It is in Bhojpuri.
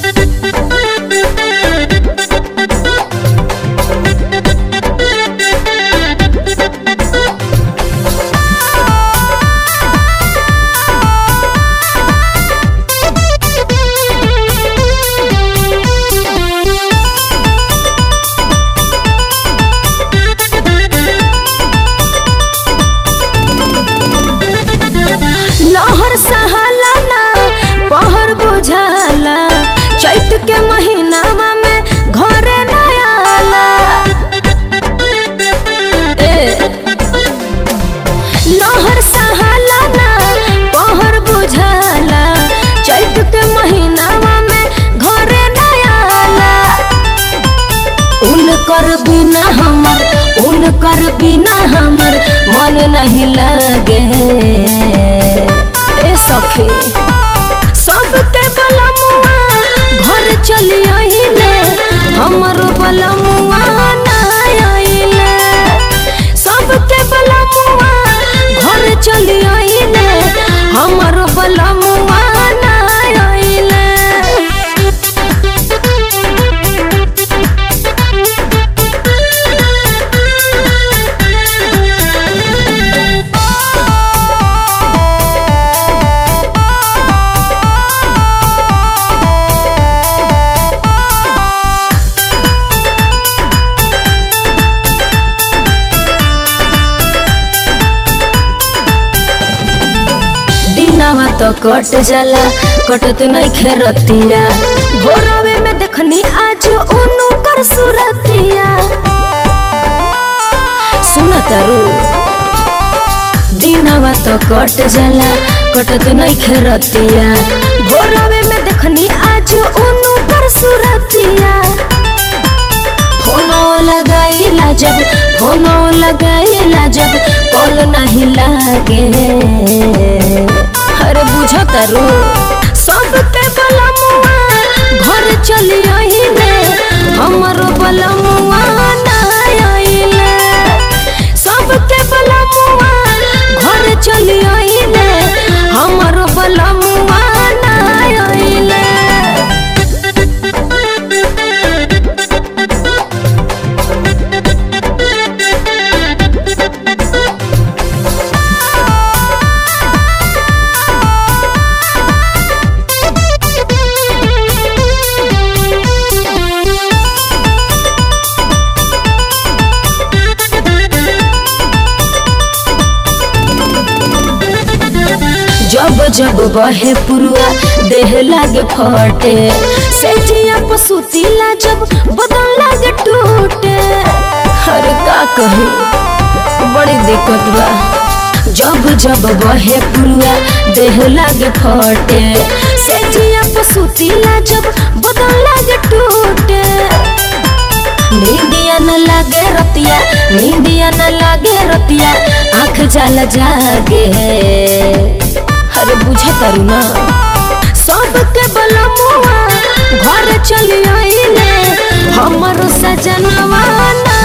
लहर सहाला ना पहर बुझाला, चैत के महीना में घरे न आला। लहर सहाला ना पहर बुझाला, चैत के महीना में घरे न आला। उनकर बिना हमर मन नहीं लगे। ए सखी सबके बलमुआ घर चली आइले, हमर बलमुआ ना आइले। सबके बलमुआ घर चली आइले, हमर बलमुआ ना आइले। तो कट जाला कटत नहीं खेरतिया, भोरवे में देखनी आज उनु कर सुरतिया। सुनतारू दिनवा तो कट जाला कटत नहीं खेरतिया, भोरवे में देखनी आज उनु कर सुरतिया। फोनो लगाइला जब कॉल नहीं लागे। अरे बुझतारू सबके बलमुआ घर चली आइले, हमर बलमुआ ना आइले। सबके बलमुआ घर चली आइले, हमर बलमुआ ना आइले। जब बहे पुरुआ देह लागे फटे, सेजिया पसुतीला जब बदन लागे टूटे। अरे का कही बड़ी दिक्कत बा। जब बहे पुरुआ देह लागे फटे, सेजिया पसुतीला जब बदन लागे टूटे। नींदिया न लागे रतिया, आँख जाला जागे। अरे बुझतारू ना सबके बलमुआ घर चली आइले, हमर सजनवा ना